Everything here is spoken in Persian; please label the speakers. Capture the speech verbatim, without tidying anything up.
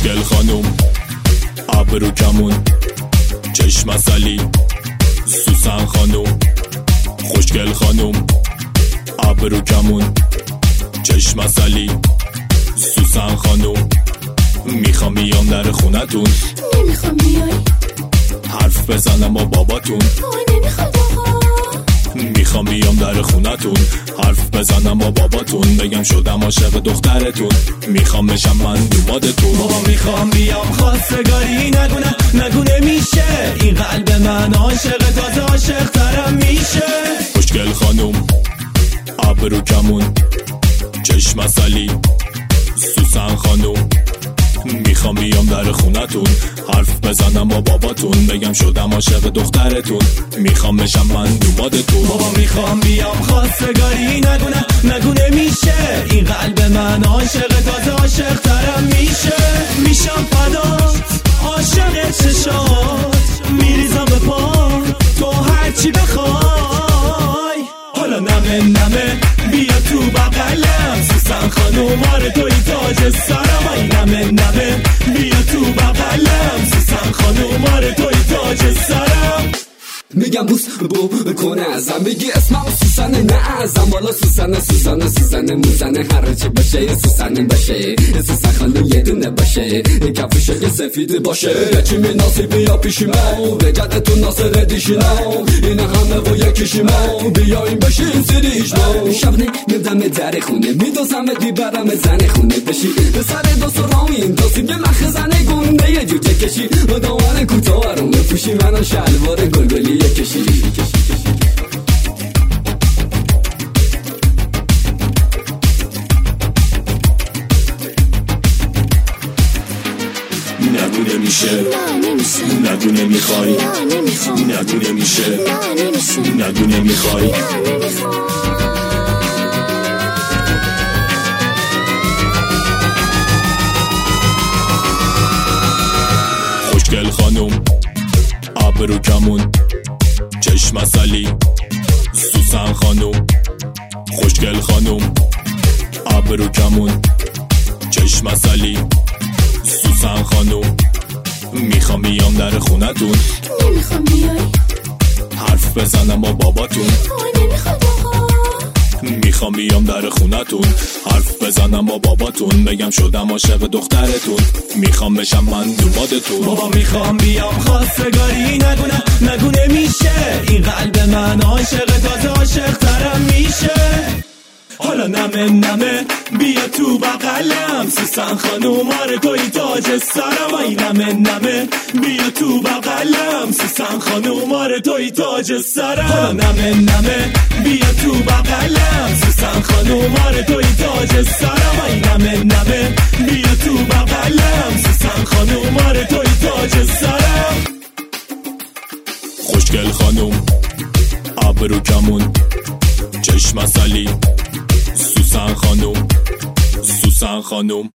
Speaker 1: خوشگل خانوم ابرو کمون چشم عسلی سوسن خانوم خوشگل خانوم ابرو کمون چشم عسلی سوسن خانوم میخوام بیام در خونتون
Speaker 2: نمیخوام بیای
Speaker 1: حرف بزنم با باباتون
Speaker 2: آه نمیخواد آقا
Speaker 1: میخوام بیام در خونتون حرف بزنم با باباتون بگم شدم عاشق دخترتون میخوام بشم من دومادتون
Speaker 3: بابا میخوام بیام خواستگاری نگونه نگونه میشه این قلب من عاشق تازه عاشق ترم میشه
Speaker 1: خوشگل خانوم ابرو کمون چشم عسلی سوسن خانوم میخوام بیام در خونتون حرف بزنم با باباتون بگم شدم عاشق دخترتون میخوام بشم من دومادتون
Speaker 3: بابا میخوام بیام خواستگاری نگونه نگونه میشه این قلب من عاشق تازه عاشق ترم میشه میشم فدات عاشق چشات میریزم به پا تو هرچی بخوای حالا نمه نمه بیا تو بغلم سوسن خانوم آره توی تاج سرم ای نمه نمه بیا تو بغلم سوسن خانوم آره توی تاج سرم
Speaker 4: میگم بوس بو کنه ازم بگی اسمم سوسن نه ازم والا سوسن سوسن سوسن موزنه هر چی باشه سوسن باشه سوسن خانم یه دونه باشه کفشه که سفید باشه چی می ناصیبی یا پیشی ما بجد تو ناصر دیشینا این همه و یکیشی ما بیایم بشیم سریش ما شبنه میدم در خونه میدوزم دی برم زن خونه بشی به سر دو سرامین دوسیم یه مخزنه گنده یه جوجه کشی و دامن کوتاه رو بپوشی منو شلوار گلگلی کشی
Speaker 1: نگو نمیشه
Speaker 2: نه نمیشه
Speaker 1: نگو نمیخوای
Speaker 2: نه نمیخوام
Speaker 1: نگو نمیشه
Speaker 2: نه نمیشه
Speaker 1: نگو نمیخوای
Speaker 2: نه نمیخوام
Speaker 1: خوشگل خانوم ابرو کمون چشم عسلی سوسن خانوم خوشگل خانوم ابرو کمون چشم عسلی سوسن خانوم میخوام بیام در خونتون
Speaker 2: نمیخوام بیای
Speaker 1: حرف بزنم با باباتون
Speaker 2: آه نمیخواد آقا
Speaker 1: میخوام بیام در خونتون حرف بزنم با باباتون بگم شدم عاشق دخترتون میخوام بشم من دومادتون
Speaker 3: بابا میخوام بیام خواستگاری نگونه نگونه میشه این قلب من عاشق تازه عاشق ترم میشه حالا نمه نمه بیا تو بغلم سوسن خانوم آره توی تاج سرم ای نمه نمه بیا تو بغلم سوسن خانوم آره توی تاج سرم حالا نمه نمه بیا تو بغلم سوسن خانوم آره توی تاج سرم ای نمه نمه بیا تو بغلم سوسن خانوم آره توی تاج سرم
Speaker 1: خوشگل خانوم ابرو کمون چشم عسلی سوسن خانوم سوسن خانوم